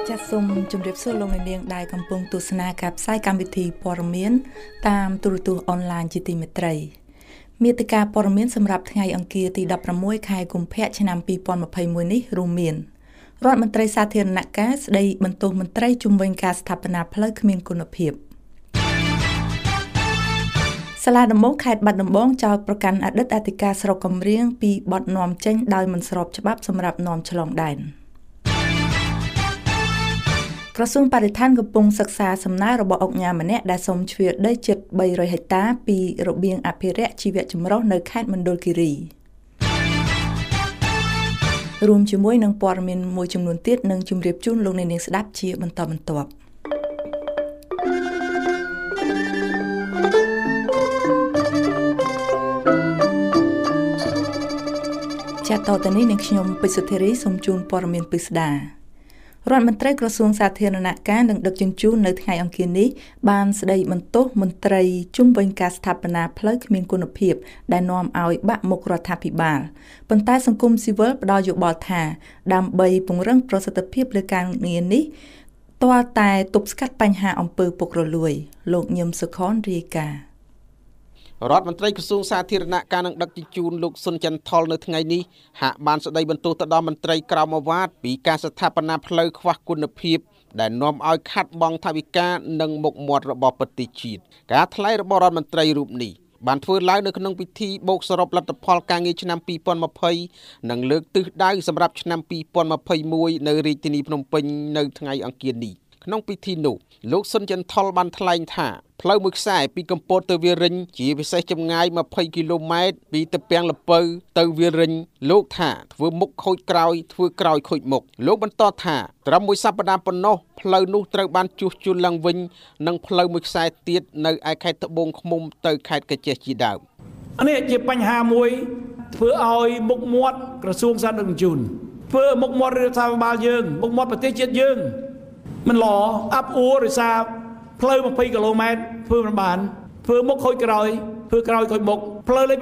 ចាត់សូមជម្រាបសួរលោកអ្នកនាងដែលកំពុងទស្សនាការផ្សាយកម្មវិធីព័ត៌មានតាមទូរទស្សន៍អនឡាញជាទីមេត្រីមាតិកាព័ត៌មានសម្រាប់ថ្ងៃអង្គារទី16ខែកុម្ភៈឆ្នាំ2021នេះរួមមានរដ្ឋមន្ត្រីសាធារណការស្ដីបន្ទោសមន្ត្រីជំវិញការស្ថាបនាផ្លូវគ្មានគុណភាពសាលាដំបងខេត្តបាត់ដំបងចោទប្រកាន់អតីតអធិការស្រុកកំរៀងពីបទនាំចេញដោយមិនស្របច្បាប់សម្រាប់នាំឆ្លងដែនក្រសួងបរិស្ថានកំពុងសិក្សាសំណើរបស់អង្គការម្នាក់ដែលសូមជ្រៀតដីជិត300ហិកតាពីរបៀងអភិរក្សជីវៈចម្រុះនៅខេត្តមណ្ឌលគិរីរួមជាមួយនឹងព័ត៌មានមួយចំនួនទៀតនឹងជម្រាបជូនលោកអ្នកនាងស្ដាប់ជាបន្តបន្ទាប់ចាត់តទៅនេះនឹងខ្ញុំពេជ្រសុធារីសូមជូនព័ត៌មានពិស្ដារដ្ឋមន្ត្រីក្រសួងសាធារណការនឹងដឹកជញ្ជូននៅថ្ងៃអង្គារនេះបានស្ដីបន្ទោសមន្ត្រីជុំវិញការស្ថាបនាផ្លូវគ្មានគុណភាពដែលនាំឲ្យបាក់មុខរដ្ឋាភិបាលប៉ុន្តែសង្គមស៊ីវិលផ្ដល់យោបល់ថាដើម្បីពង្រឹងប្រសិទ្ធភាពលើការងារនេះទាល់តែទប់ស្កាត់បញ្ហាអំពើពុករលួយលោកញឹមសុខនរាយការណ៍រដ្ឋមន្ត្រីក្រសួងសាធារណការនឹងដឹកជញ្ជូនលោកស៊ុនចន្ទថុលនៅថ្ងៃនេះហាក់បានស្ដីបន្ទោសទៅដល់មន្ត្រីក្រមអាវ៉ាតពីការស្ថាបនាផ្លូវខ្វះគុណភាពដែលនាំឲ្យខាត់បង់ថវិកានិងមុខមាត់របស់ប្រទេសជាតិការថ្លែងរបស់រដ្ឋមន្ត្រីរូបនេះបានធ្វើឡើងនៅក្នុងពិធីបូកសរុបលទ្ធផលការងារឆ្នាំ2020និងលើកទិសដៅសម្រាប់ឆ្នាំ2021នៅរាជធានីភ្នំពេញនៅថ្ងៃអង្គារនេះក្នុងពិធីនោះលោកស៊ុនចន្ទថុលបានថ្លែងថាផ្លូវមួយខ្សែពីកំពតទៅវាលរិញជាពិសេសចម្ងាយ20គីឡូម៉ែត្រពីទំពាំងលពៅទៅវាលរិញលោកថាធ្វើមុខខូចក្រោយធ្វើក្រោយខូចមុខលោកបន្តថាត្រឹមមួយសប្តាហ៍ប៉ុណ្ណោះផ្លូវនោះត្រូវបានជួសជុលឡើងវិញនិងផ្លូវមួយខ្សែទៀតនៅឯខេត្តត្បូងឃ្មុំទៅខេត្តកាចេះជាដើមនេះជាបញ្ហាមួយធ្វើឲ្យមុខមាត់ក្រសួងសាធារណសុខធ្វើមុខមាត់រដ្ឋាភិបាលយើងមុខមាត់ប្រទេសជាតិយើងមិនល្អអាប់អួរដោយសារផ្លូវ20គីឡូម៉ែត្រធ្វើមិនបានធ្វើមុខខូចក្រោយធ្វើក្រោយខូចមុខផ្លូវលេខ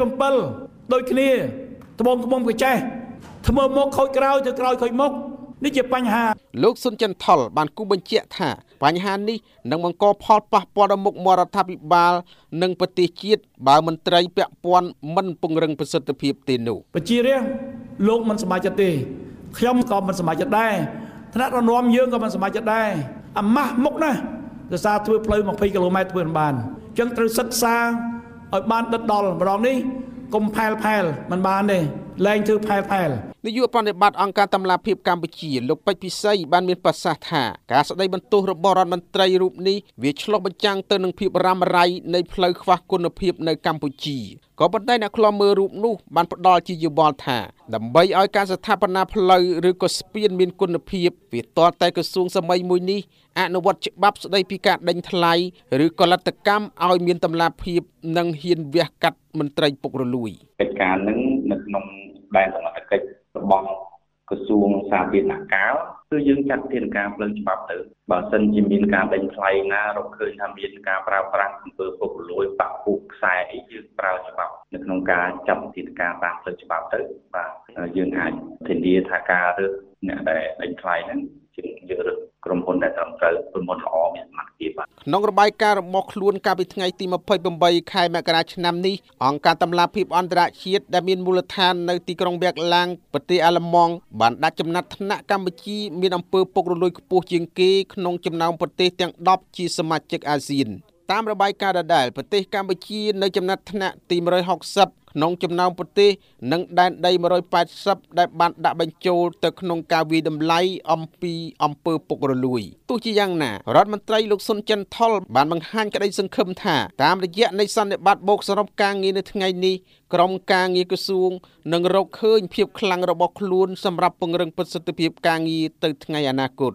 7ដូចគ្នាត្បូងឃ្មុំកាចេះធ្វើមុខខូចក្រោយធ្វើក្រោយខូចមុខនេះជាបញ្ហាលោកស៊ុនចន្ទថុលបានគូបញ្ជាក់ថាបញ្ហានេះនឹងបង្កផលប៉ះពាល់ដល់មុខមាត់រដ្ឋាភិបាលនិងប្រទេសជាតិបើមន្ត្រីពាក់ព័ន្ធមិនពង្រឹងប្រសិទ្ធភាពទេនោះប្រជារាស្ត្រលោកមិនសប្បាយចិត្តទេខ្ញុំក៏មិនសប្បាយចិត្តដែរថ្នាក់រដ្ឋនាំយើងក៏មិនសប្បាយចិត្តដែរអាម៉ាស់មុខណាស់ដោយសារធ្វើផ្លូវ20គីឡូម៉ែត្រធ្វើមិនបានអញ្ចឹងត្រូវសិក្សាឲ្យបានដិតដល់ម្ដងនេះកុំផែលមិនបានទេលែងធ្វើផែលនាយកប្រតិបត្តិអង្គការតម្លាភាពកម្ពុជាលោកពេជ្រពិសីបានមានប្រសាសន៍ថាការស្ដីបន្ទោសរបស់រដ្ឋមន្ត្រីរូបនេះវាឆ្លុះបញ្ចាំងទៅនឹងភាពរ៉ាំរ៉ៃនៃផ្លូវខ្វះគុណភាពនៅកម្ពុជាក៏ប៉ុន្តែអ្នកខ្លំមើលរូបនោះបានផ្ដល់ជាយោបល់ថាដើម្បីឲ្យការស្ថាបនាផ្លូវឬក៏ស្ពានមានគុណភាពវាទាល់តែក្រសួងសម័យមួយនេះអនុវត្តច្បាប់ស្ដីពីការដេញថ្លៃឬក៏លទ្ធកម្មឲ្យមានតម្លាភាពនិងហ៊ានវះកាត់មន្ត្រីពុករលួយកិច្ចការនឹងនៅក្នុងដែនសមត្ថកិច្ចរបស់ក្រសួងសាធារណការគឺយើងចាត់ធានការផ្លូវច្បាប់ទៅបើសិនជាមានការដេញថ្លៃណារកឃើញថាមានការប្រើប្រាស់អំពើពុករលួយបាក់ពុកខ្សែអីយើងប្រើច្បាប់នៅក្នុងការចាត់ធានការតាមផ្លូវច្បាប់ទៅបាទយើងអាចធានាថាការរើសអ្នកដែលដេញថ្លៃហ្នឹងយើងរើសក្រុមហ៊ុនដែលត្រឹមត្រូវក្រុមហ៊ុនល្អមានសមត្ថភាពបាទក្នុងរបាយការណ៍របស់ខ្លួនកាលពីថ្ងៃទី28ខែមករាឆ្នាំនេះអង្គការតម្លាភាពអន្តរជាតិដែលមានមូលដ្ឋាននៅទីក្រុងវៀកឡាំងប្រទេសអាល្លឺម៉ង់បានដាក់ចំណាត់ថ្នាក់កម្ពុជាមានអំពើពុករលួយខ្ពស់ជាងគេក្នុងចំណោមប្រទេសទាំង10ជាសមាជិកអាស៊ានតាមរបាយការណ៍ដដែលប្រទេសកម្ពុជានៅចំណាត់ថ្នាក់ទី160ក្នុងចំណោមប្រទេសនិងដែនដី180ដែលបានដាក់បញ្ចូលទៅក្នុងការវិតម្លៃអំពីអំពើពុករលួយទោះជាយ៉ាងណារដ្ឋមន្ត្រីលោកស៊ុនចន្ទថុលបានបង្ហាញក្តីសង្ឃឹមថាតាមរយៈនៃសន្និបាតបូកសរុបការងារនៅថ្ងៃនេះក្រុមការងារក្រសួងនឹងរកឃើញភាពខ្លាំងរបស់ខ្លួនសម្រាប់ពង្រឹងប្រសិទ្ធភាពការងារទៅថ្ងៃអនាគត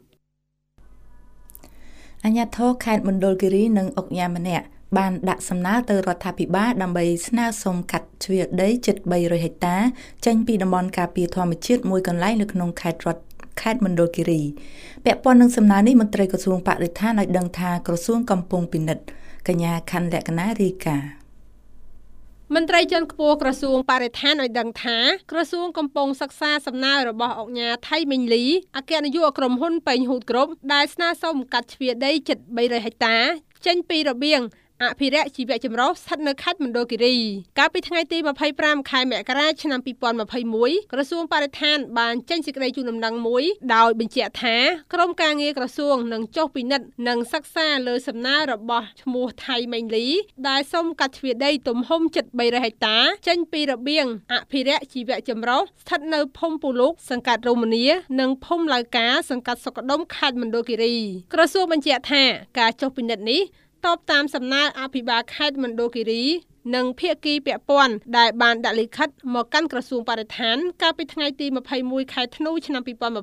អាជ្ញាធរខេត្តមណ្ឌលគិរីនិងអង្គការម្នាក់បានដាក់សំណើទៅរដ្ឋាភិបាលដើម្បីស្នើសុំកាត់ជ្រៀតដីជិត300ហិកតាចេញពីតំបន់ការពារធម្មជាតិមួយកន្លែងនៅក្នុងខេត្តមណ្ឌលគិរីពាក់ព័ន្ធនឹងសំណើនេះមន្ត្រីក្រសួងបរិស្ថានឲ្យដឹងថាក្រសួងកំពុងពិនិត្យកញ្ញាខាន់លក្ខណារាយការណ៍មន្ត្រីជាន់ខ្ពស់ក្រសួងបរិស្ថានឲ្យដឹងថាក្រសួងកំពុងសិក្សាសំណើរបស់អង្គការថៃមីងលីអគ្គនាយកក្រុមហ៊ុនពេញហ៊ូតគ្រប់ដែលស្នើសុំកាត់ជ្រៀតដីជិត300ហិកតាចេញពីរបៀងអភិរក្សជីវៈចម្រុះស្ថិតនៅខេត្តមណ្ឌលគិរីកាលពីថ្ងៃទី25ខែមករាឆ្នាំ2021ក្រសួងបរិស្ថានបានចេញសេចក្តីជូនដំណឹងមួយដោយបញ្ជាក់ថាក្រុមការងារក្រសួងនឹងចុះពិនិត្យនិងសិក្សាលើសំណើរបស់ឈ្មោះថៃមេងលីដែលសុំកាត់ជ្រៀតដីទំហំជិត300ហិកតាចេញពីរបៀងអភិរក្សជីវៈចម្រុះស្ថិតនៅភូមិពូលុកសង្កាត់រមនីនិងភូមិឡៅកាសង្កាត់សុកដុមខេត្តមណ្ឌលគិរីក្រសួងបញ្ជាក់ថាការចុះពិនិត្យនេះតបតាមសំណើអភិបាលខេត្តមណ្ឌលគិរីនិងភាគីពាក់ព័ន្ធដែលបានដាក់លិខិតមកកាន់ក្រសួងបរិស្ថានកាលពីថ្ងៃទី21ខែធ្នូឆ្នាំ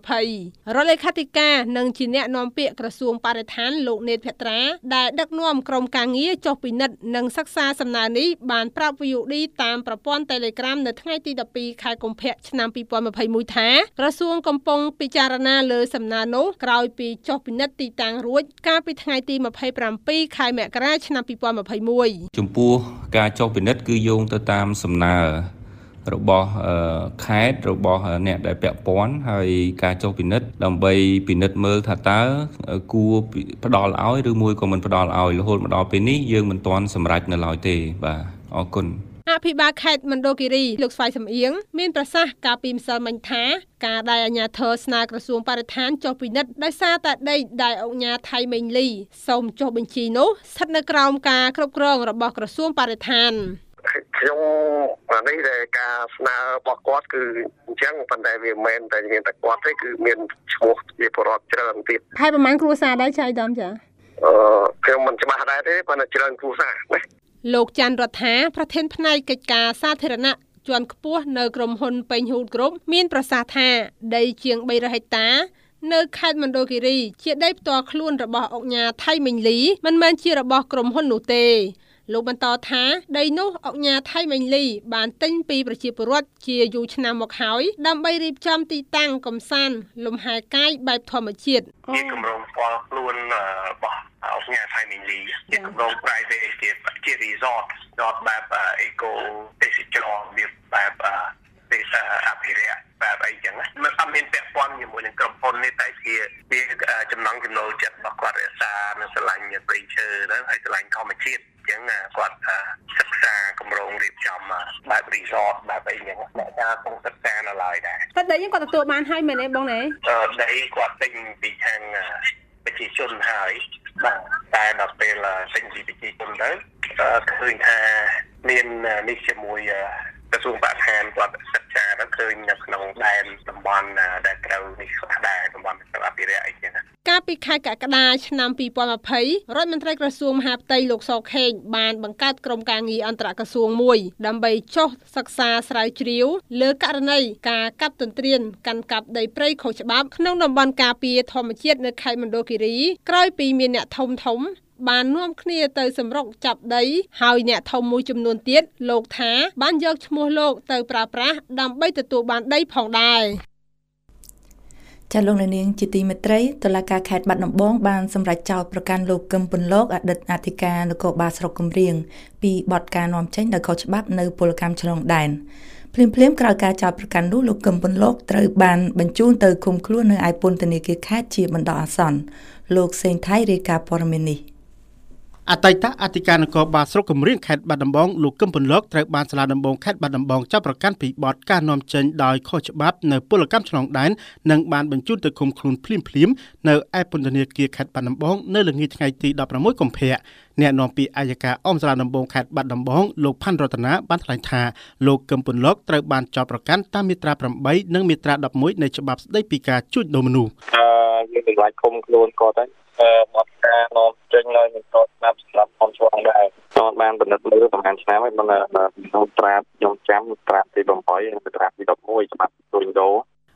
2020រដ្ឋលេខាធិការនិងជាអ្នកនាំពាក្យក្រសួងបរិស្ថានលោកនេតភត្រាដែលដឹកនាំក្រុមការងារចុះពិនិត្យនិងសិក្សាសំណើនេះបានប្រាប់ VOD តាមប្រព័ន្ធ Telegram នៅថ្ងៃទី12ខែកុម្ភៈឆ្នាំ2021ថាក្រសួងកំពុងពិចារណាលើសំណើនោះក្រោយពីចុះពិនិត្យទីតាំងរួចកាលពីថ្ងៃទី27ខែមករាឆ្នាំ2021 ចំពោះការចុះពិនិត្យគឺយោងទៅតាមសំណើរបស់ខេត្តរបស់អ្នកដែលពាក់ព័ន្ធហើយការចុះពិនិត្យដើម្បីពិនិត្យមើលថាតើគួរផ្ដល់ឲ្យឬមួយក៏មិនផ្ដល់ឲ្យរហូតមកដល់ពេលនេះយើងមិនទាន់សម្រេចនៅឡើយទេបាទអរគុណអភិបាលខេត្តមណ្ឌលគិរីលោកស្វាយសំអៀងមានប្រសាសន៍កាលពីម្សិលមិញថាការដែលអាជ្ញាធរស្នើក្រសួងបរិស្ថានចុះពិនិត្យដោយសារតែដីដែលអង្គការថៃមេងលីសូមចុះបញ្ជីនោះស្ថិតនៅក្រោមការគ្រប់គ្រងរបស់ក្រសួងបរិស្ថានខ្ញុំនេះដែលការស្នើរបស់គាត់គឺអញ្ចឹងប៉ុន្តែវាមិនមែនតែមានតែគាត់ទេគឺមានឈ្មោះជាបរិវត្តច្រើនទៀតហើយប្រហែលគ្រួសារដែរចៃដំចាខ្ញុំមិនច្បាស់ដែរទេប៉ុន្តែច្រើនគ្រួសារណាលោកច័ន្ទរដ្ឋាប្រធានផ្នែកកិច្ចការសាធារណៈជាន់ខ្ពស់នៅក្រុមហ៊ុនពេញហ៊ូតគ្រប់មានប្រសាសន៍ថាដីជាង300ហិកតានៅខេត្តមណ្ឌលគិរីជាដីផ្ទាល់ខ្លួនរបស់អង្គការថៃមេងលីមិនមែនជារបស់ក្រុមហ៊ុននោះទេលោកបន្តថាដីនោះអង្គការថៃមេងលីបានទិញពីប្រជាពលរដ្ឋជាយូរឆ្នាំមកហើយដើម្បីរៀបចំទីតាំងកំសាន្តលំហែកាយបែបធម្មជាតិជាគម្រោងផ្ទាល់ខ្លួនរបស់អង្គការថៃមេងលីជាគម្រោង private ជា resort បែប eco ទេសចរណ៍វាបែបទេសអភិរក្សបែបអីចឹងណាមិនអត់មានពាក់ព័ន្ធជាមួយនឹងក្រុមហ៊ុននេះតែជាចំណងចំណូលចិត្តរបស់គាត់រក្សានិងស្រឡាញ់ព្រៃឈើហ្នឹងហើយស្រឡាញ់ធម្មជាតិចឹងគាត់សិក្សាគម្រោងរៀបចំបែប resort បែបអីចឹងអ្នកការគង់សិក្សានៅឡើយដែរតែដីគាត់ទទួលបានហើយមែនទេបងណាដីគាត់ទិញពីខាងប្រជាជនហើយបាទតែដល់ពេលទិញពីប្រជាជនទៅឃើញថាមាននេះជាមួយក្រសួងបរិស្ថានគាត់សិក្សាទៅឃើញនៅក្នុងដែនតំបន់ដែលត្រូវនេះខ្លះដែរតំបន់អភិរក្សអីចឹងកាលពីខែកក្កដាឆ្នាំ2020រដ្ឋមន្ត្រីក្រសួងមហាផ្ទៃលោកសខេងបានបង្កើតក្រុមការងារអន្តរក្រសួងមួយដើម្បីចុះសិក្សាស្រាវជ្រាវលើករណីការកាប់ទន្ទ្រានកាន់កាប់ដីព្រៃខុសច្បាប់ក្នុងតំបន់ការពារធម្មជាតិនៅខេត្តមណ្ឌលគិរីក្រោយពីមានអ្នកធំបាននាំគ្នាទៅសម្រុកចាប់ដីហើយអ្នកធំមួយចំនួនទៀតលោកថាបានយកឈ្មោះលោកទៅប្រើប្រាស់ដើម្បីទទួលបានដីផងដែរចាលោកនាងជាទីមេត្រីតុលាការខេត្តបាត់ដំបងបានសម្រេចចោទប្រកាន់លោកកឹមពន្លកអតីតអធិការនគរបាលស្រុកគំរៀងពីបទការនាំចេញដោយខុសច្បាប់នៅពលកម្មឆ្លងដែនភ្លាមក្រោយការចោទប្រកាន់នោះលោកកឹមពន្លកត្រូវបានបញ្ជូនទៅឃុំខ្លួននៅឯពន្ធនាគារខេត្តជាបណ្ដោះអាសន្នលោកសេងថៃរាយការណ៍ព័ត៌មាននេះអតីតអធិការនគរបាលស្រុកគំរៀងខេត្តបាត់ដំបងលោកកឹមពន្លកត្រូវបានសាលាដំបងខេត្តបាត់ដំបងចាប់ប្រកាន់ពីបទការនាំចេញដោយខុសច្បាប់នៅពលកម្មឆ្លងដែននិងបានបញ្ជូនទៅឃុំខ្លួនភ្លាមនៅឯពន្ធនាគារខេត្តបាត់ដំបងនៅល្ងាចថ្ងៃទី16កុម្ភៈអ្នកនាំពាក្យអัยការអមសាលាដំបងខេត្តបាត់ដំបងលោកផាន់រតនាបានថ្លែងថាលោកកឹមពន្លកត្រូវបានចាប់ប្រកាន់តាមមាត្រា8និងមាត្រា11នៃច្បាប់ស្តីពីការជួញដូរមនុស្សយើងសម្រាប់ឃុំខ្លួនគាត់ហើយបទការនាំចេញនៅមិនទាន់ស្ដាប់សម្រាប់ខ្ញុំឆ្លងដែរខ្ញុំបានពិនិត្យមើលប្រហែលឆ្នាំហើយខ្ញុំត្រាខ្ញុំចាំត្រាទី8និងត្រាទី11ច្បាប់ជួញដូរ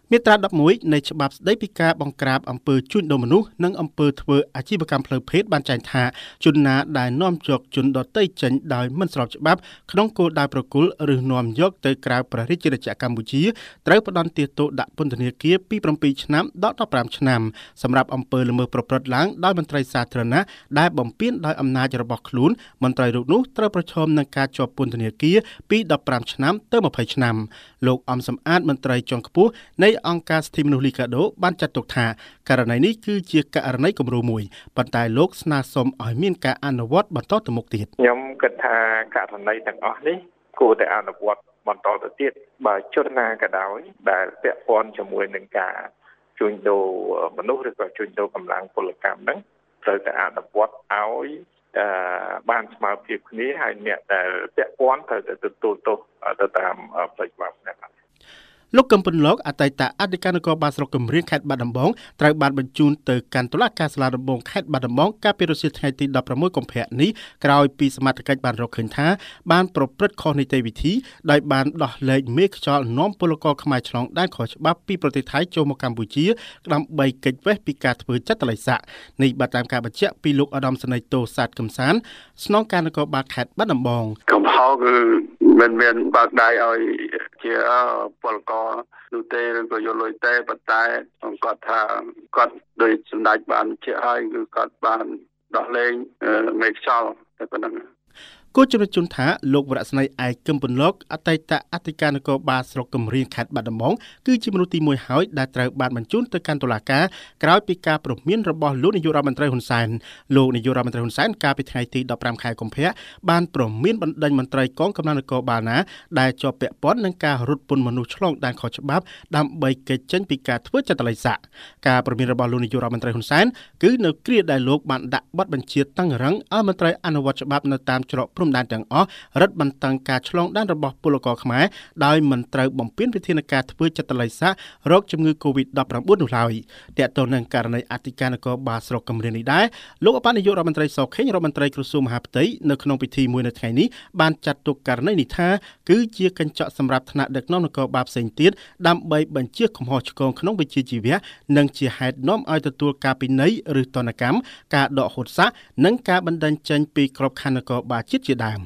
មាត្រា11នៃច្បាប់ស្តីពីការបង្ក្រាបអំពើជួញដូរមនុស្សនិងអំពើធ្វើអាជីវកម្មផ្លូវភេទបានចែងថាជនណាដែលនាំយកជនដទៃចេញដោយមិនស្របច្បាប់ក្នុងគោលដៅប្រគល់ឬនាំយកទៅក្រៅព្រះរាជាណាចក្រកម្ពុជាត្រូវផ្តន្ទាទោសដាក់ពន្ធនាគារពី7ឆ្នាំដល់15ឆ្នាំសម្រាប់អំពើល្មើសប្រព្រឹត្តឡើងដោយមន្ត្រីសាធារណៈដែលបំពានដោយអំណាចរបស់ខ្លួនមន្ត្រីរូបនោះត្រូវប្រឈមនឹងការជាប់ពន្ធនាគារពី15ឆ្នាំទៅ20ឆ្នាំលោកអំសំអាតមន្ត្រីជាន់ខ្ពស់នៃអង្គការសិទ្ធិមនុស្សលីកាដូបានចាត់ទុកថាករណីនេះគឺជាករណីគំរូមួយប៉ុន្តែលោកស្នើសុំឲ្យមានការអនុវត្តបន្តទៅមុខទៀតខ្ញុំគិតថាករណីទាំងអស់នេះគួរតែអនុវត្តបន្តទៅទៀតបើជនណាក៏ដោយដែលពាក់ព័ន្ធជាមួយនឹងការជួញដូរមនុស្សឬក៏ជួញដូរកម្លាំងពលកម្មហ្នឹងត្រូវតែអនុវត្តឲ្យបានស្មើភាពគ្នាហើយអ្នកដែលពាក់ព័ន្ធត្រូវតែទទួលទោសទៅតាមផ្លូវច្បាប់ណាលោកកឹមពន្លកអតីតអធិការនគរបាលស្រុកគំរាមខេត្តបាត់ដំបងត្រូវបានបញ្ជូនទៅកាន់តុលាការសាលាដំបងខេត្តបាត់ដំបងកាលពីរសៀលថ្ងៃទី16កុម្ភៈនេះក្រោយពីសមត្ថកិច្ចបានរកឃើញថាបានប្រព្រឹត្តខុសនីតិវិធីដោយបានដោះលែងមេខ្យល់នាំពលករខ្មែរឆ្លងដែនខុសច្បាប់ពីប្រទេសថៃចូលមកកម្ពុជាដើម្បីគេចវេះពីការធ្វើចតុល្យស័ក្តិនេះបាទតាមការបញ្ជាក់ពីលោកឧត្តមសេនីយ៍តូសាទកំសាន្តស្នងការនគរបាលខេត្តបាត់ដំបងកំហុសគឺមិនមានបើកដៃឲ្យជាពលករនោះទេឬក៏យកលុយទេប៉ុន្តែគាត់ថាគាត់ដោយសម្ដេចបានជាឲ្យគឺគាត់បានដោះលែងមេខ្យល់តែប៉ុណ្ណឹងគូជំរាបជូនថាលោកវរស្នីឯកគឹមពន្លកអតីតអធិការនគរបាលស្រុកគំរាមខេត្តបាត់ដំបងគឺជាមនុស្សទី1ហើយដែលត្រូវបានបញ្ជូនទៅកាន់តុលាការក្រោយពីការព្រមានរបស់លោកនាយករដ្ឋមន្ត្រីហ៊ុនសែនលោកនាយករដ្ឋមន្ត្រីហ៊ុនសែនកាលពីថ្ងៃទី15ខែកុម្ភៈបានព្រមានបណ្ដេញមន្ត្រីកងកម្លាំងនគរបាលណាដែលជាប់ពាក់ព័ន្ធនឹងការរត់ពន្ធមនុស្សឆ្លងដែនខុសច្បាប់ដើម្បីគេចចេញពីការធ្វើចតុល្យស័ក្តិការព្រមានរបស់លោកនាយករដ្ឋមន្ត្រីហ៊ុនសែនគឺនៅគ្រាដែលលោកបានដាក់បទបញ្ជាតឹងរឹងឲ្យមន្ត្រីអនុវត្តច្បាប់នៅតាមច្រកព្រំដែនទាំងអស់រឹតបន្តឹងការឆ្លងដែនរបស់ពលករខ្មែរដោយមិនត្រូវបំពេញវិធានការធ្វើចតុល្យស័ក្តិរោគជំងឺ Covid-19 នោះឡើយទាក់ទងនឹងករណីអធិការនគរបាលស្រុកគំរាមនេះដែរលោកអបនាយករដ្ឋមន្ត្រីសខេងរដ្ឋមន្ត្រីក្រសួងមហាផ្ទៃនៅក្នុងពិធីមួយនៅថ្ងៃនេះបានចាត់ទុកករណីនេះថាគឺជាកញ្ចក់សម្រាប់ថ្នាក់ដឹកនាំនគរបាលផ្សេងទៀតដើម្បីបញ្ជាកំហុសឆ្គងក្នុងវិជ្ជាជីវៈនិងជាហេតុនាំឲ្យទទួលការពិន័យឬទណ្ឌកម្មការដកហូតស័ក្តិនិងការបណ្តេញចេញពីក្របខ័ណ្ឌនគរបាលជាតិជាដើម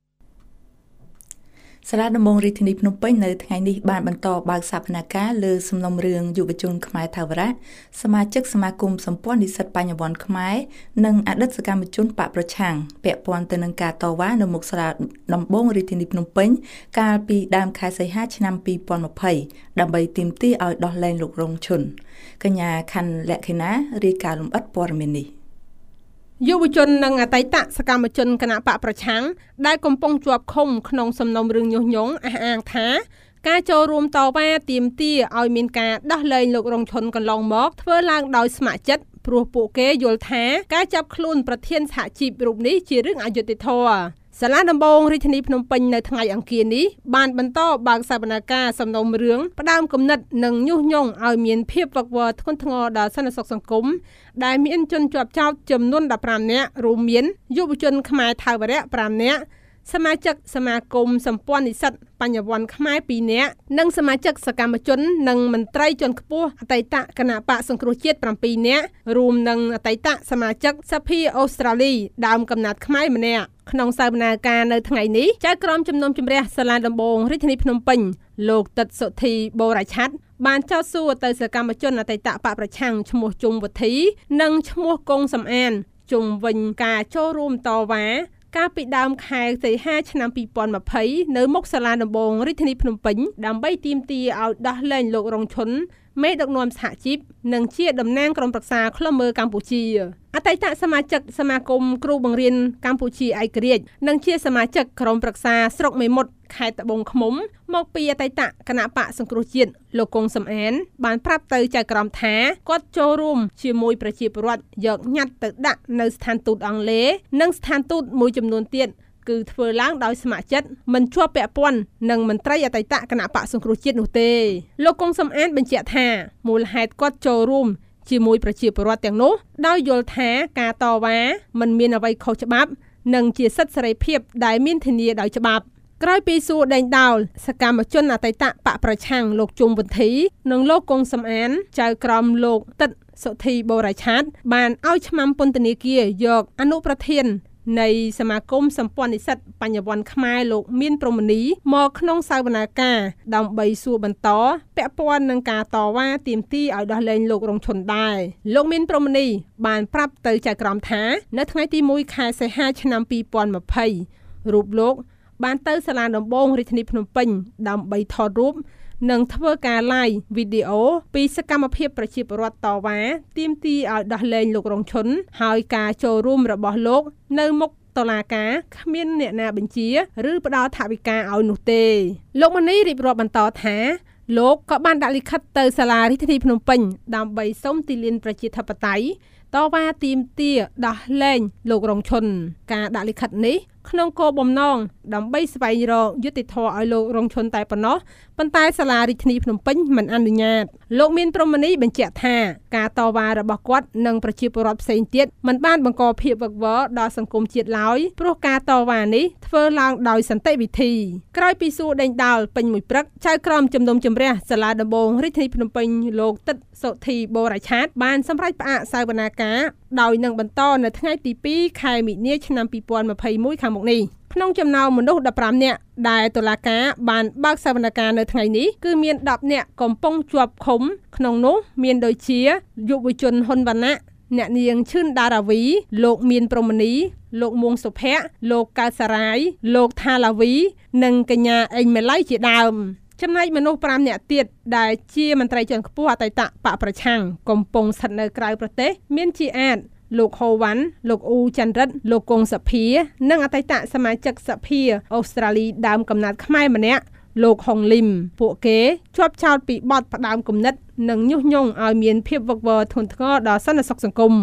សាលាដំបងរាជធានីភ្នំពេញនៅថ្ងៃនេះបានបន្តបើកសវនកម្មលើសំណុំរឿងយុវជនខ្មែរថាវរៈសមាជិកសមាគមសម្ព័ន្ធនិស្សិតបញ្ញវន្តខ្មែរនិងអតីតសកម្មជនបកប្រឆាំងពាក់ព័ន្ធទៅនឹងការតវ៉ានៅមុខសាលាដំបងរាជធានីភ្នំពេញកាលពីដើមខែសីហាឆ្នាំ2020ដើម្បីទាមទារឲ្យដោះលែងលោករងឈុនកញ្ញាខណ្ឌលក្ខិណារាយការណ៍លម្អិតព័ត៌មាននេះយុវជននិងអតីតសកម្មជនគណបកប្រឆាំងដែលកំពុងជាប់ឃុំក្នុងសំណុំរឿងញុះញង់អះអាងថាការចូលរួមតវ៉ាទាមទារឲ្យមានការដោះលែងលោករងឈុនកន្លងមកធ្វើឡើងដោយស្ម័គ្រចិត្តព្រោះពួកគេយល់ថាការចាប់ខ្លួនប្រធានសហជីពរូបនេះជារឿងអយុត្តិធម៌សាលាដំបងរាជធានីភ្នំពេញនៅថ្ងៃអង្គារនេះបានបន្តបើកសវនកម្មសំណុំរឿងផ្ដើមគំនិតនិងញុះញង់ឲ្យមានភាពវឹកវរធ្ងន់ធ្ងរដល់សន្តិសុខសង្គមដែលមានជនជាប់ចោទចំនួន15នាក់រួមមានយុវជនខ្មែរថាវរៈ5នាក់សមាជិកសមាគមសម្ព័ន្ធនិស្សិតបញ្ញវន្តខ្មែរ2នាក់និងសមាជិកសកម្មជននិងមន្ត្រីជាន់ខ្ពស់អតីតគណៈបកសង្គ្រោះជាតិ7នាក់រួមនឹងអតីតសមាជិកសភាអូស្ត្រាលីដើមកំណើតខ្មែរម្នាក់ក្នុងសវនាការនៅថ្ងៃនេះចៅក្រមជំនុំជម្រះសាលាដំបងរាជធានីភ្នំពេញលោកទឹកសុធីបូរ៉ាឆាត់បានចោទសួរទៅសកម្មជនអតីតបកប្រឆាំងឈ្មោះជុំវុធីនិងឈ្មោះកុងសំអានជុំវិញការចូលរួមតវ៉ាកាលពីដើមខែសីហាឆ្នាំ2020នៅមុខសាលាដំបងរាជធានីភ្នំពេញដើម្បីទាមទារឲ្យដោះលែងលោករងឈុនមេដឹកនាំសហជីពនិងជាតំណាងក្រុមប្រឹក្សាឃ្លាំមើលកម្ពុជាអតីតសមាជិកសមាគមគ្រូបង្រៀនកម្ពុជាឯករាជ្យនិងជាសមាជិកក្រុមប្រឹក្សាស្រុកមេមត់ខេត្តត្បូងឃ្មុំមកពីអតីតគណៈបកសង្គ្រោះជាតិលោកកុងសំអានបានប្រាប់ទៅចៅក្រមថាគាត់ចូលរួមជាមួយប្រជាពលរដ្ឋយកញត្តិទៅដាក់នៅស្ថានទូតអង់គ្លេសនិងស្ថានទូតមួយចំនួនទៀតគឺធ្វើឡើងដោយស្ម័គ្រចិត្តមិនជាប់ពាក់ព័ន្ធនឹងមន្ត្រីអតីតគណៈបកសង្គ្រោះជាតិនោះទេលោកកុងសំអានបញ្ជាក់ថាមូលហេតុគាត់ចូលរួមជាមួយប្រជាពលរដ្ឋទាំងនោះដោយយល់ថាការតវ៉ាមិនមានអ្វីខុសច្បាប់និងជាសិទ្ធិសេរីភាពដែលមានធានាដោយច្បាប់ក្រោយពីសួរដេញដោលសកម្មជនអតីតបកប្រឆាំងលោកជុំវុធីនិងលោកកុងសំអានចៅក្រមលោកតិតសុធីបូរ៉ាឆាតបានឲ្យឆ្មាំពន្ធនាគារយកអនុប្រធាននៃសមាគមសម្ព័ន្ធនិស្សិតបញ្ញវន្តខ្មែរលោកមានព្រហ្មនីមកក្នុងសវនាការដើម្បីសួរបន្តពាក់ព័ន្ធនឹងការតវ៉ាទាមទារឲ្យដោះលែងលោករងឈុនដែរលោកមានព្រហ្មនីបានប្រាប់ទៅចៅក្រមថានៅថ្ងៃទី1ខែសីហាឆ្នាំ2020រូបលោកបានទៅសាលាដំបងរាជធានីភ្នំពេញដើម្បីថតរូបនិងធ្វើការ live វីដេអូពីសកម្មភាពប្រជាពលរដ្ឋតវ៉ាទាមទារឲ្យដោះលែងលោករងឈុនហើយការចូលរួមរបស់លោកនៅមុខតុលាការគ្មានអ្នកណាបញ្ជាឬផ្ដល់ថវិកាឲ្យនោះទេលោកមនីរៀបរាប់បន្តថាលោកក៏បានដាក់លិខិតទៅសាលារាជធានីភ្នំពេញដើម្បីសុំទីលានប្រជាធិបតេយ្យតវ៉ាទាមទារដោះលែងលោករងឈុនការដាក់លិខិតនេះក្នុងគោលបំណងដើម្បីស្វែងរកយុត្តិធម៌ឲ្យលោករងឈុនតែប៉ុណ្ណោះប៉ុន្តែសាលារាជធានីភ្នំពេញមិនអនុញ្ញាតលោកមានព្រហ្មនីបញ្ជាក់ថាការតវ៉ារបស់គាត់និងប្រជាពលរដ្ឋផ្សេងទៀតមិនបានបង្កភាពវឹកវរដល់សង្គមជាតិឡើយព្រោះការតវ៉ានេះធ្វើឡើងដោយសន្តិវិធីក្រោយពីសួរដេញដោលពេញមួយព្រឹកចៅក្រមជំនុំជម្រះសាលាដំបងរាជធានីភ្នំពេញលោកតិតសុធីបូរ៉ាឆាតបានសម្រេចផ្អាកសវនាការដោយនឹងបន្តនៅថ្ងៃទី2ខែមិនិនាឆ្នាំ2021ខាងមុខនេះក្នុងចំណោមមនុស្ស15នាក់ដែលតុលាការបានបើកសវនកម្មនៅថ្ងៃនេះគឺមាន10នាក់កំពុងជាប់ឃុំក្នុងនោះមានដូចជាយុវជនហ៊ុនវណ្ណៈអ្នកនាងឈឿនដារាវីលោកមានព្រហ្មនីលោកមួងសុភ័ក្រលោកកៅសារាយលោកថាឡាវីនិងកញ្ញាអេងមេឡៃជាដើមចំណែកមនុស្ស5នាក់ទៀតដែលជាមន្ត្រីជាន់ខ្ពស់អតីតបកប្រឆាំងកំពុងស្ថិតនៅក្រៅប្រទេសមានជាអាចលោកហូវ៉ាន់លោកអ៊ូច័ន្ទរិទ្ធលោកកុងសភានិងអតីតសមាជិកសភាអូស្ត្រាលីដើមកំណើតខ្មែរម្នាក់លោកហុងលឹមពួកគេជាប់ចោទពីបទផ្ដាំគំនិតនិងញុះញង់ឲ្យមានភាពវឹកវរធ្ងន់ធ្ងរដល់សន្តិសុខសង្គម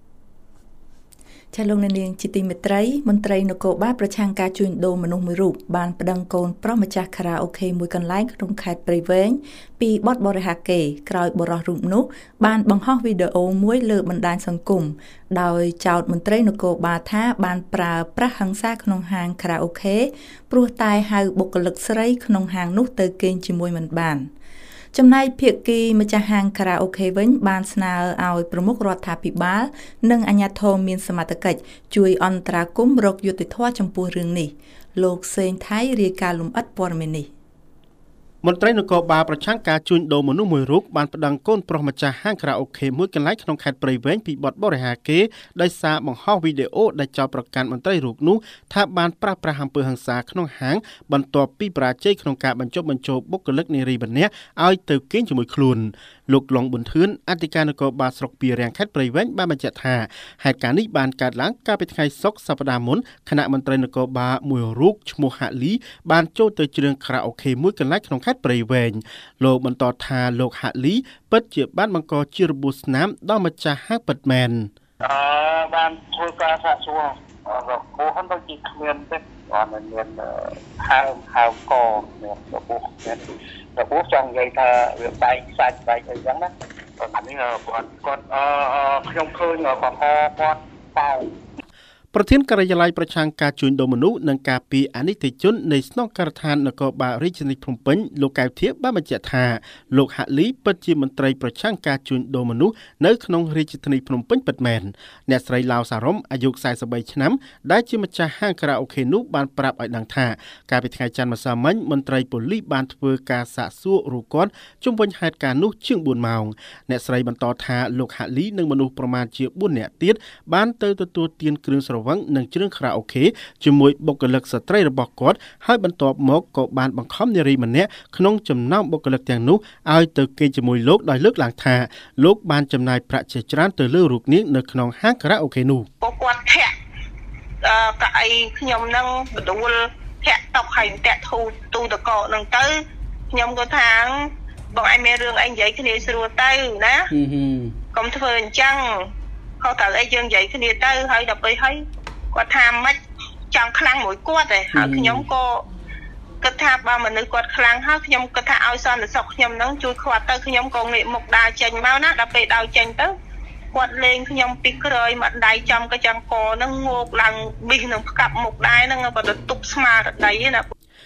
ចាលោកនាងជាទីមេត្រីមន្ត្រីនគរបាលប្រឆាំងការជួញដូរមនុស្សមួយរូបបានប្តឹងកូនប្រុសម្ចាស់ខារ៉ាអូខេមួយកន្លែងក្នុងខេត្តព្រៃវែងពីបទបរិហាកេរក្រោយបរិះរូបនោះបានបង្ហោះវីដេអូមួយលើបណ្ដាញសង្គមដោយចោទមន្ត្រីនគរបាលថាបានប្រើប្រាស់ហិង្សាក្នុងហាងខារ៉ាអូខេព្រោះតែហៅបុគ្គលិកស្រីក្នុងហាងនោះទៅគេងជាមួយមិនបានចំណែកភាគីម្ចាស់ហាងខារ៉ាអូខេវិញបានស្នើឲ្យប្រមុខរដ្ឋាភិបាលនិងអាជ្ញាធរមានសមត្ថកិច្ចជួយអន្តរាគមន៍រកយុត្តិធម៌ចំពោះរឿងនេះលោកសេងថៃរាយការណ៍លម្អិតព័ត៌មាននេះមន្ត្រីនគរបាលប្រឆាំងការជួញដូរមនុស្សមួយរូបបានប្តឹងកូនប្រុសម្ចាស់ហាងខារ៉ាអូខេមួយកន្លែងក្នុងខេត្តព្រៃវែងពីបទបរិហាកេរដោយសារបង្ហោះវីដេអូដែលចោទប្រកាន់មន្ត្រីរូបនោះថាបានប្រាស្រ័យអំពើហិង្សាក្នុងហាងបន្ទាប់ពីបរាជ័យក្នុងការបញ្ចុះបញ្ចូលបុគ្គលិកនារីម្នាក់ឲ្យទៅគេងជាមួយខ្លួនលោកឡុងប៊ុនធឿនអធិការនគរបាលស្រុកពីរាំងខេត្តព្រៃវែងបានបញ្ជាក់ថាហេតុការណ៍នេះបានកើតឡើងកាលពីថ្ងៃសុក្រសប្តាហ៍មុនគណៈមន្ត្រីនគរបាលមួយរូបឈ្មោះហាក់លីបានចូលទៅច្រៀងខារ៉ាអូខេមួយកន្លែងក្នុងខេត្តព្រៃវែងលោកបន្តថាលោកហាក់លីពិតជាបានបង្កជារបួសស្នាមដល់ម្ចាស់ហាងពិតមែនបានធ្វើការសាកសួររបួសហ្នឹងដូចជាគ្មានទេអត់មានហើមកមានរបួសមានរបួសចង់និយាយថាវាបែកសាច់បែកអីចឹងណាអានេះគាត់ខ្ញុំឃើញបងគាត់តើប្រធានការិយាល័យប្រឆាំងការជួញដូរមនុស្សនិងការពារអនិច្ចជននៃស្នងការដ្ឋាននគរបាលរាជធានីភ្នំពេញលោកកៅធៀបបានបញ្ជាក់ថាលោកហាក់លីពិតជាមន្ត្រីប្រឆាំងការជួញដូរមនុស្សនៅក្នុងរាជធានីភ្នំពេញពិតមែនអ្នកស្រីឡាវសារ៉ុមអាយុ43ឆ្នាំដែលជាម្ចាស់ហាងខារ៉ាអូខេនោះបានប្រាប់ឲ្យដឹងថាកាលពីថ្ងៃច័ន្ទម្សិលមិញមន្ត្រីប៉ូលីសបានធ្វើការសាកសួររូបគាត់ជុំវិញហេតុការណ៍នោះជាង4ម៉ោងអ្នកស្រីបន្តថាលោកហាក់លីនិងមនុស្សប្រមាណជា4នាក់ទៀតបានទៅទទួលទានគ្រឿងស្រវឹងនិងច្រៀងខារ៉ាអូខេជាមួយបុគ្គលិកស្ត្រីរបស់គាត់ហើយបន្ទាប់មកក៏បានបង្ខំនារីម្នាក់ក្នុងចំណោមបុគ្គលិកទាំងនោះឲ្យទៅគេងជាមួយលោកដោយលើកឡើងថាលោកបានចំណាយប្រាក់ជាច្រើនទៅលើរូបនាងនៅក្នុងហាងខារ៉ាអូខេនោះគាត់ធាក់កៅអីខ្ញុំនឹងបដួលធាក់តុកហើយតាក់ទូតកោនឹងទៅខ្ញុំក៏ថាបងឯងមានរឿងអីនិយាយគ្នាស្រួលទៅណាកុំធ្វើអញ្ចឹងខុសត្រូវអីយើងនិយាយគ្នាទៅហើយដល់ពេលហើយគាត់ថាមិនចង់ខ្លាំងមួយគាត់ទេហើយខ្ញុំក៏គិតថាបើមនុស្សគាត់ខ្លាំងហើយខ្ញុំគិតថាឲ្យសន្តិសុខខ្ញុំនឹងជួយខ្វាត់ទៅខ្ញុំក៏ងាកមុខដើរចេញមកណាដល់ពេលដើរចេញទៅគាត់លេងខ្ញុំពីក្រោយមកដៃចំកញ្ចាំងកនឹងងោកឡើងប៊ីសនឹងផ្កាប់មុខដែរនឹងបើទៅទប់ស្មារតីណា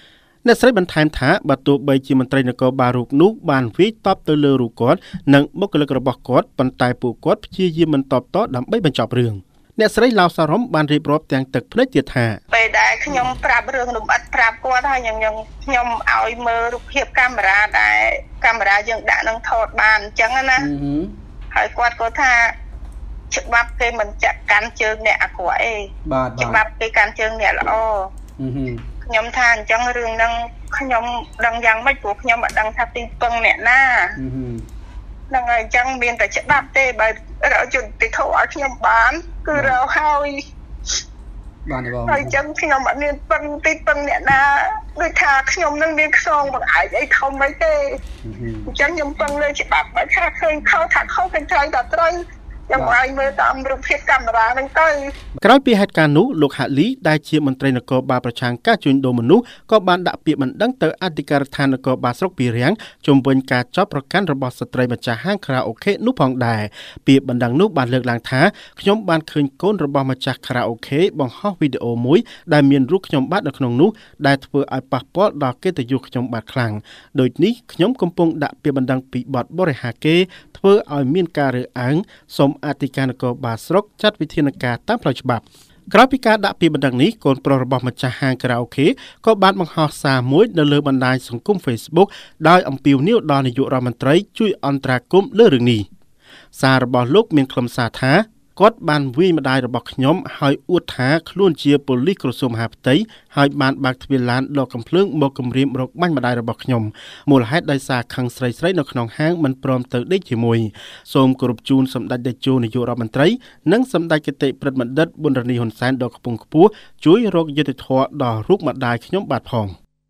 អ្នកស្រីបន្ថែមថាបើទោះបីជាមន្ត្រីនគរបាលរូបនោះបានវាយតបទៅលើរូបគាត់និងបុគ្គលិករបស់គាត់ប៉ុន្តែពួកគាត់ព្យាយាមមិនតបតដើម្បីបញ្ចប់រឿងអ្នកស្រីឡៅសារ៉ុំបានរៀបរាប់ទាំងទឹកភ្នែកទៀតថាពេលដែលខ្ញុំប្រាប់រឿងលំអិតប្រាប់គាត់ហើយខ្ញុំឲ្យមើលរូបភាពកាមេរ៉ាដែលកាមេរ៉ាយើងដាក់នឹងថតបានអញ្ចឹងណាហើយគាត់ក៏ថាច្បាប់គេមិនចាក់កាន់ជើងអ្នកអាក្រក់ទេច្បាប់គេកាន់ជើងអ្នកល្អខ្ញុំថាអញ្ចឹងរឿងហ្នឹងខ្ញុំដឹងយ៉ាងម៉េចព្រោះខ្ញុំមិនដឹងថាទីពឹងអ្នកណាហ្នឹងហើយអញ្ចឹងមានតែច្បាប់ទេបើរកយុត្តិធម៌ឲ្យខ្ញុំបានគឺរកហើយបានទេបងហើយអញ្ចឹងខ្ញុំអត់មានពឹងទីពឹងអ្នកណាដូចថាខ្ញុំនឹងមានខ្សងបង្អែកអីធំអីទេអញ្ចឹងខ្ញុំពឹងលើច្បាប់បើថាឃើញខុសថាខុសខ្ញុំត្រូវតែត្រូវខ្ញុំឲ្យមើលតាមរូបភាពកាមេរ៉ាហ្នឹងទៅក្រោយពីហេតុការណ៍នោះលោកហាក់លីដែលជាមន្ត្រីនគរបាលប្រឆាំងការជួញដូរមនុស្សក៏បានដាក់ពាក្យបណ្ដឹងទៅអធិការដ្ឋាននគរបាលស្រុកពីរាំងជំវិញការចាប់ប្រកាន់របស់ស្ត្រីម្ចាស់ហាងខារ៉ាអូខេនោះផងដែរពាក្យបណ្ដឹងនោះបានលើកឡើងថាខ្ញុំបានឃើញកូនរបស់ម្ចាស់ខារ៉ាអូខេបង្ហោះវីដេអូមួយដែលមានរូបខ្ញុំបាទនៅក្នុងនោះដែលធ្វើឲ្យប៉ះពាល់ដល់កិត្តិយសខ្ញុំបាទខ្លាំងដូចនេះខ្ញុំកំពុងដាក់ពាក្យបណ្ដឹងពីបទបរិហាកេធ្វើឲ្យមានការរើសអើងសូមអធិការនគរបាលស្រុកចាត់វិធានការតាមផ្លូវច្បាប់ក្រោយពីការដាក់ពាក្យបណ្ដឹងនេះកូនប្រុសរបស់ម្ចាស់ហាងខារ៉ាអូខេក៏បានបង្ហោះសារមួយនៅលើបណ្ដាញសង្គម Facebook ដោយអំពាវនាវដល់នាយករដ្ឋមន្ត្រីជួយអន្តរាគមន៍លើរឿងនេះសាររបស់លោកមានខ្លឹមសារថាគាត់បានវាយម្ដាយរបស់ខ្ញុំហើយអួតថាខ្លួនជាប៉ូលីសក្រសួងមហាផ្ទៃហើយបានបើកទ្វារឡានដកកំភ្លើងមកគំរាមរកបាញ់ម្ដាយរបស់ខ្ញុំមូលហេតុដោយសារខឹងស្រីនៅក្នុងហាងមិនព្រមទៅដេកជាមួយសូមគោរពជូនសម្ដេចតេជោនាយករដ្ឋមន្ត្រីនិងសម្ដេចគតិប្រិទ្ធបណ្ឌិតប៊ុនរនីហ៊ុនសែនដ៏ខ្ពង់ខ្ពស់ជួយរកយុត្តិធម៌ដល់រូបម្ដាយខ្ញុំបាទផង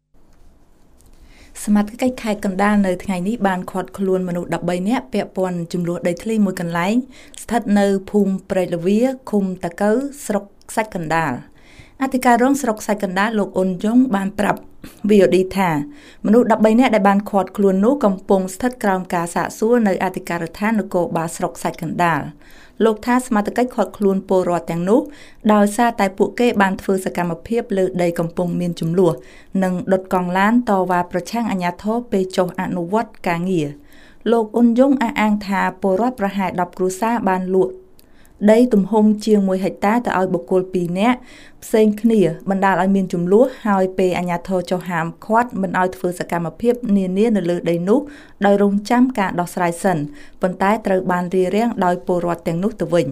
សមាជិកខេត្តកណ្ដាលនៅថ្ងៃនេះបានឃាត់ខ្លួនមនុស្ស13នាក់ពាក់ព័ន្ធចំនួនដីធ្លីមួយកន្លែងស្ថិតនៅភូមិព្រែកលវាឃុំតាកៅស្រុកខ្សាច់កណ្ដាលអធិការរងស្រុកខ្សាច់កណ្ដាលលោកអ៊ុនយ៉ុងបានប្រាប់ VOD ថាមនុស្ស13នាក់ដែលបានឃាត់ខ្លួននោះកំពុងស្ថិតក្រោមការសាកសួរនៅអធិការដ្ឋាននគរបាលស្រុកខ្សាច់កណ្ដាលលោកថាសមាជិកឃាត់ខ្លួនពលរដ្ឋទាំងនោះដោយសារតែពួកគេបានធ្វើសកម្មភាពលើដីកំពុងមានជម្លោះនិងដុតកង់ឡានតវ៉ាប្រឆាំងអាជ្ញាធរពេលចុះអនុវត្តការងារលោកអ៊ុនយ៉ុងអះអាងថាពលរដ្ឋប្រហែល10គ្រួសារបានលក់ដីទំហំជាង1ហិកតាទៅឲ្យបុគ្គល2នាក់ផ្សេងគ្នាបណ្ដាលឲ្យមានជម្លោះហើយពេលអាជ្ញាធរចុះហាមឃាត់មិនឲ្យធ្វើសកម្មភាពនានានៅលើដីនោះដោយរងចាំការដោះស្រាយសិនប៉ុន្តែត្រូវបានរារាំងដោយពលរដ្ឋទាំងនោះទៅវិញ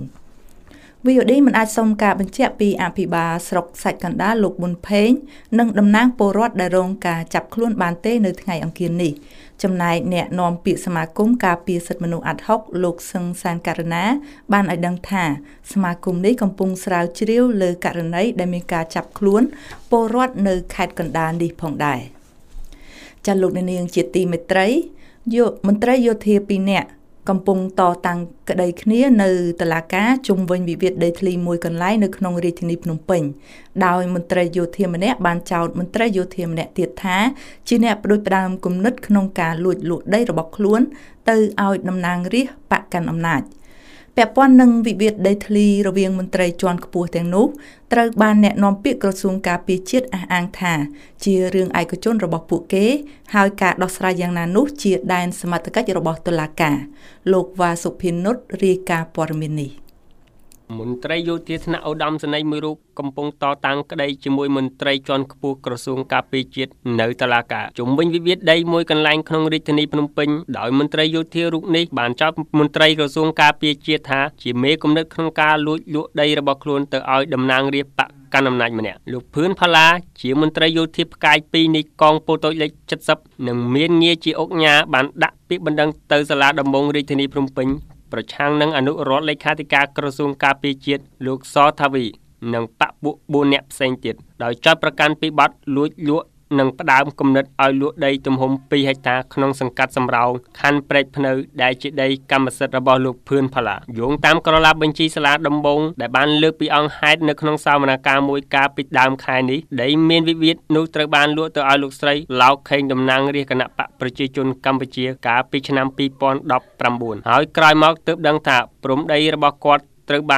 VOD មិនអាចសុំការបញ្ជាក់ពីអភិបាលស្រុកខ្សាច់កណ្ដាលលោកប៊ុនផេងនិងតំណាងពលរដ្ឋដែលរងការចាប់ខ្លួនបានទេនៅថ្ងៃអង្គារនេះចំណែកអ្នកនាំពាក្យសមាគមការពារសិទ្ធិមនុស្សអាត់ហុកលោកសឹងសានករណាបានឲ្យដឹងថាសមាគមនេះកំពុងស្រាវជ្រាវលើករណីដែលមានការចាប់ខ្លួនពលរដ្ឋនៅខេត្តកណ្ដាលនេះផងដែរចាលោកនាងជាទីមេត្រីមន្ត្រីយោធា2នាក់កំពុងតតាំងក្តីគ្នានៅតុលាការជុំវិញវិវាទដីធ្លីមួយកន្លែងនៅក្នុងរាជធានីភ្នំពេញដោយមន្ត្រីយោធាម្នាក់បានចោទមន្ត្រីយោធាម្នាក់ទៀតថាជាអ្នកផ្ដួចផ្ដើមគំនិតក្នុងការលួចលក់ដីរបស់ខ្លួនទៅឲ្យតំណាងរាស្ត្របកកាន់អំណាចពាក់ព័ន្ធនឹងវិវាទដីធ្លីរវាងមន្ត្រីជាន់ខ្ពស់ទាំងនោះត្រូវបានអ្នកនាំពាក្យក្រសួងការពារជាតិអះអាងថាជារឿងឯកជនរបស់ពួកគេហើយការដោះស្រាយយ៉ាងណានោះជាដែនសមត្ថកិច្ចរបស់តុលាការលោកវ៉ាសុភិនុតរាយការណ៍ព័ត៌មាននេះមន្ត្រីយោធាថ្នាក់ឧត្តមសេនីយ៍មួយរូបកំពុងតតាំងក្តីជាមួយមន្ត្រីជាន់ខ្ពស់ក្រសួងការពារជាតិនៅតុលាការជុំវិញវិវាទដីមួយកន្លែងក្នុងរាជធានីភ្នំពេញដោយមន្ត្រីយោធារូបនេះបានចោទមន្ត្រីក្រសួងការពារជាតិថាជាមេគំនិតក្នុងការលួចលក់ដីរបស់ខ្លួនទៅឲ្យតំណាងរាស្ត្របកកាន់អំណាចម្នាក់លោកភឿនផាឡាជាមន្ត្រីយោធាផ្កាយ2នៃកងពលតូចលេខ70និងមានងារជាអុកញ៉ាបានដាក់ពាក្យបណ្ដឹងទៅសាលាដំបងរាជធានីភ្នំពេញប្រឆាំងនឹងអនុរដ្ឋលេខាធិការក្រសួងការពារជាតិលោកសថាវីនិងបកពួក4នាក់ផ្សេងទៀតដោយចោទប្រកាន់ពីបទលួចលក់និងផ្ដើមគំនិតឲ្យលក់ដីទំហំ2ហិកតាក្នុងសង្កាត់សំរោងខណ្ឌព្រែកភ្នៅដែលជាដីកម្មសិទ្ធិរបស់លោកភឿនផាឡាយោងតាមក្រឡាបញ្ជីសាលាដំបងដែលបានលើកពីអង្គហេតុនៅក្នុងសវនកម្មមួយកាលពីដើមខែនេះដីមានវិវាទនោះត្រូវបានលក់ទៅឲ្យលោកស្រីឡោកខេងតំណាងរាស្ត្រគណៈបកប្រជាជនកម្ពុជាកាលពីឆ្នាំ2019ហើយក្រោយមកទើបដឹងថាព្រំដីរបស់គាត់ត្រូវបាន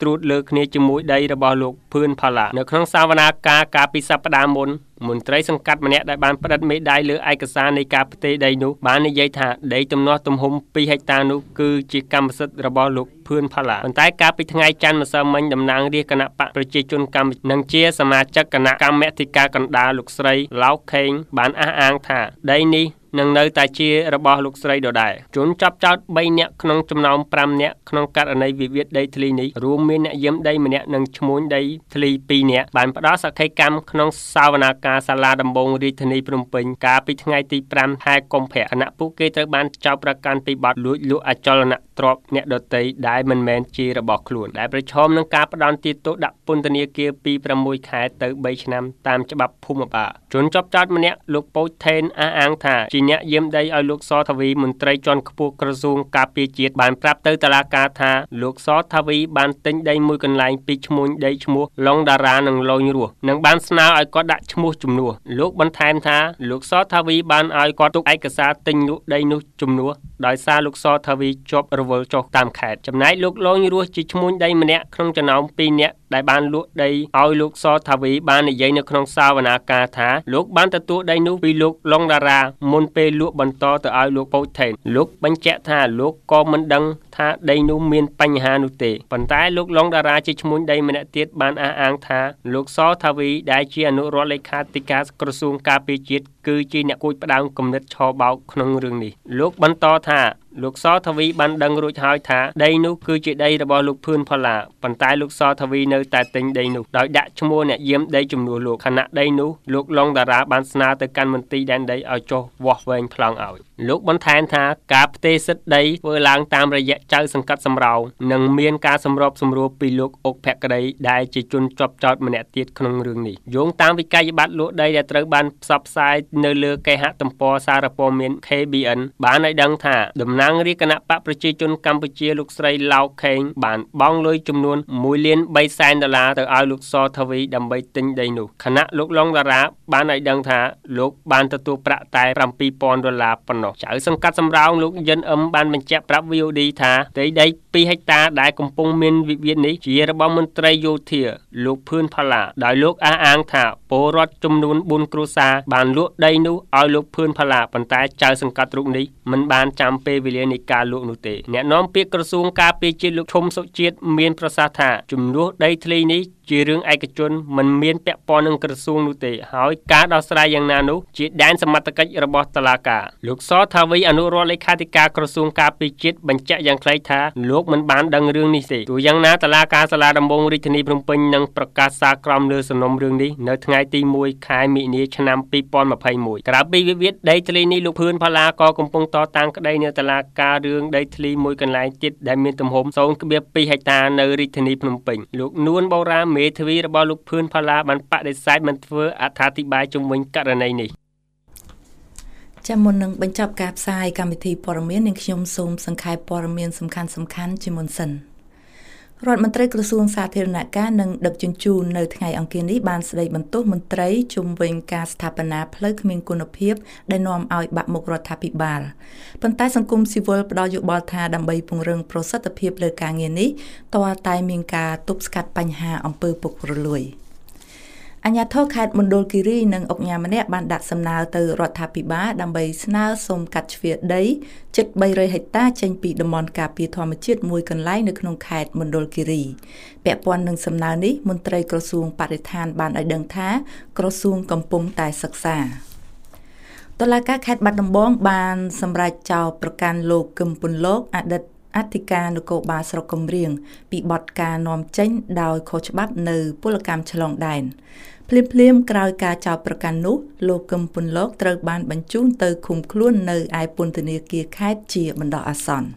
ត្រួតលើគ្នាជាមួយដីរបស់លោកភឿនផល្លានៅក្នុងសវនាការកាលពីសប្តាហ៍មុនមន្ត្រីសង្កាត់ម្នាក់ដែលបានផ្តិតមេដាយលើឯកសារនៃការផ្ទេរដីនោះបាននិយាយថាដីទំនាស់ទំហំ2ហិកតានោះគឺជាកម្មសិទ្ធិរបស់លោកភឿនផល្លាប៉ុន្តែកាលពីថ្ងៃច័ន្ទម្សិលមិញតំណាងរាស្ត្រគណៈបកប្រជាជនកម្ពុជានិងជាសមាជិកគណៈកម្មាធិការកណ្ដាលលោកស្រីឡៅខេងបានអះអាងថាដីនេះនឹងនៅតែជារបស់លោកស្រីដដែលជនចាប់ចោទ3នាក់ក្នុងចំណោម5នាក់ក្នុងករណីវិវាទដីធ្លីនេះរួមមានអ្នកយាមដីម្នាក់និងឈ្មួញដីធ្លី2នាក់បានផ្ដល់សក្ខីកម្មក្នុងសវនាការសាលាដំបងរាជធានីភ្នំពេញកាលពីថ្ងៃទី5ខែកុម្ភៈខណៈពួកគេត្រូវបានចោទប្រកាន់ពីបទលួចលក់អចលនទ្រព្យអ្នកដទៃដែលមិនមែនជារបស់ខ្លួនដែលប្រឈមនឹងការផ្ដន្ទាទោសដាក់ពន្ធនាគារពី6ខែទៅ3ឆ្នាំតាមច្បាប់ភូមិបាលជនចាប់ចោតម្នាក់លោកពូចថេនអះអាងថាជាអ្នកយាមដីឲ្យលោកសថាវីមន្ត្រីជាន់ខ្ពស់ក្រសួងការពារជាតិបានប្រាប់ទៅតុលាការថាលោកសថាវីបានទិញដីមួយកន្លែងពីឈ្មួញដីឈ្មោះឡុងតារ៉ានិងលូញរស់និងបានស្នើឲ្យគាត់ដាក់ឈ្មោះជំនួសលោកបន្ថែមថាលោកសថាវីបានឲ្យគាត់ទុកឯកសារទិញលក់ដីនោះជំនួសដោយសារលោកសថាវីជាប់រវល់ចុះតាមខេត្តចំណែកលោកលូញរស់ជាឈ្មួញដីម្នាក់ក្នុងចំណោម2នាក់ដែលបានលក់ដីឲ្យលោកសថាវីបាននិយាយនៅក្នុងសវនាការថាលោកបានទទួលដីនោះពីលោកឡុងតារ៉ាមុនពេលលក់បន្តទៅឲ្យលោកពូចថេនលោកបញ្ជាក់ថាលោកក៏មិនដឹងថាដីនោះមានបញ្ហានោះទេប៉ុន្តែលោកឡុងតារ៉ាជាឈ្មួញដីម្នាក់ទៀតបានអះអាងថាលោកសថាវីដែលជាអនុរដ្ឋលេខាធិការក្រសួងការពារជាតិគឺជាអ្នកគួចផ្ដើមគំនិតឆបោកក្នុងរឿងនេះលោកបន្តថាលោកសថាវីបានដឹងរួចហើយថាដីនោះគឺជាដីរបស់លោកភឿនផល្លាប៉ុន្តែលោកសថាវីនៅតែទិញដីនោះដោយដាក់ឈ្មោះអ្នកយាមដីជំនួសលោកខណៈដីនោះលោកឡុងតារ៉ាបានស្នើទៅកាន់មន្ទីរដែនដីឲ្យចុះវាស់វែងប្លង់ឲ្យលោកបន្ថែមថាការផ្ទេរសិទ្ធិដីធ្វើឡើងតាមរយៈចៅសង្កាត់សំរោងនិងមានការសម្របសម្រួលពីលោកអុកភក្តីដែលជាជនជាប់ចោទម្នាក់ទៀតក្នុងរឿងនេះយោងតាមវិក័យប័ត្រលក់ដីដែលត្រូវបានផ្សព្វផ្សាយនៅលើគេហទំព័រសារព័ត៌មាន KBN បានឲ្យដឹងថាតំណាងរាជគណៈបកប្រជាជនកម្ពុជាលោកស្រីឡៅខេងបានបង់លុយចំនួន$1,300,000ទៅឲ្យលោកសថាវីដើម្បីទិញដីនោះខណៈលោកឡុងតារ៉ាបានឲ្យដឹងថាលោកបានទទួលប្រាក់តែ$7,000ប៉ុណ្ណោះចៅសង្កាត់សំរោងលោកយិនអឹមបានបញ្ជាក់ប្រាប់ VOD ថាដី2ហិកតាដែលកំពុងមានវិវាទនេះជារបស់មន្ត្រីយោធាលោកភឿនផល្លាដោយលោកអះអាងថាពលរដ្ឋចំនួន4គ្រួសារបានលក់ដីនោះឲ្យលោកភឿនផល្លាប៉ុន្តែចៅសង្កាត់រូបនេះមិនបានចាំពេលវេលានៃការលក់នោះទេអ្នកនាំពាក្យក្រសួងការពារជាតិលោកឈុំសុជាតិមានប្រសាសន៍ថាចំនួនដីធ្លីនេះជារឿងឯកជនមិនមានពាក់ព័ន្ធនឹងក្រសួងនោះទេហើយការដោះស្រាយយ៉ាងណានោះជាដែនសមត្ថកិច្ចរបស់តុលាការលោកសថាវីអនុរដ្ឋលេខាធិការក្រសួងការពារជាតិបញ្ជាក់យ៉ាងខ្លីថាលោកមិនបានដឹងរឿងនេះទេទោះយ៉ាងណាតុលាការសាលាដំបងរាជធានីភ្នំពេញនឹងប្រកាសសារក្រមលើសំណុំរឿងនេះនៅថ្ងៃទី1ខែមិនិនាឆ្នាំ2021ក្រៅពីវិវាទដីធ្លីនេះលោកភឿនផល្លាក៏កំពុងតតាំងក្តីនៅតុលាការរឿងដីធ្លីមួយកន្លែងទៀតដែលមានទំហំ 0.2 ហិកតានៅរាជធានីភ្នំពេញលោកនួនបូរ៉ាមេធាវីរបស់លោកភឿនផល្លាបានបដិសេធមិនធ្វើអត្ថាធិប្បាយជុំវិញករណីនេះចាំមុននឹងបញ្ចប់ការផ្សាយកម្មវិធីព័ត៌មាននឹងខ្ញុំសូមសង្ខេបព័ត៌មានសំខាន់ៗជាមុនសិនរដ្ឋមន្ត្រីក្រសួងសាធារណការនិងដឹកជញ្ជូននៅថ្ងៃអង្គារនេះបានស្ដីបន្ទោសមន្ត្រីជុំវិញការស្ថាបនាផ្លូវគ្មានគុណភាពដែលនាំឲ្យបាក់មុខរដ្ឋាភិបាលប៉ុន្តែសង្គមស៊ីវិលផ្ដល់យោបល់ថាដើម្បីពង្រឹងប្រសិទ្ធភាពលើការងារនេះទាល់តែមានការទប់ស្កាត់បញ្ហាអំពើពុករលួយអាជ្ញាធរខេត្តមណ្ឌលគិរីនិងអង្គការម្នាក់បានដាក់សំណើទៅរដ្ឋាភិបាលដើម្បីស្នើសុំកាត់ជ្រឿដីជិត300ហិកតាចេញពីតំបន់ការពារធម្មជាតិមួយកន្លែងនៅក្នុងខេត្តមណ្ឌលគិរីពាក់ព័ន្ធនឹងសំណើនេះមន្ត្រីក្រសួងបរិស្ថានបានឲ្យដឹងថាក្រសួងកំពុងតែសិក្សាតុលាការខេត្តបាត់ដំបងបានសម្រេចចោទប្រកាន់លោកកឹមពន្លកអតីតអធិការនគរបាលស្រុកកំរៀងពីបទការនាំចេញដោយខុសច្បាប់នៅពលកម្មឆ្លងដែនភ្លាមក្រោយការចោទប្រកាន់នោះលោកកឹមពន្លកត្រូវបានបញ្ជូនទៅឃុំខ្លួននៅឯពន្ធនាគារខេត្តជាបណ្ដោះអាសន្ន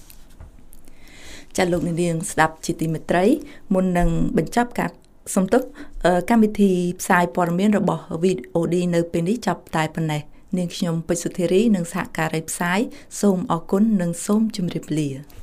ចា៎លោកនាងស្ដាប់ជាទីមេត្រីមុននឹងបញ្ចប់ការសំទោសកម្មវិធីផ្សាយព័ត៌មានរបស់ VOD នៅពេលនេះចាប់តែប៉ុណ្ណេះនាងខ្ញុំពេជ្រសុធារីនិងសហការីផ្សាយសូមអរគុណនិងសូមជម្រាបលា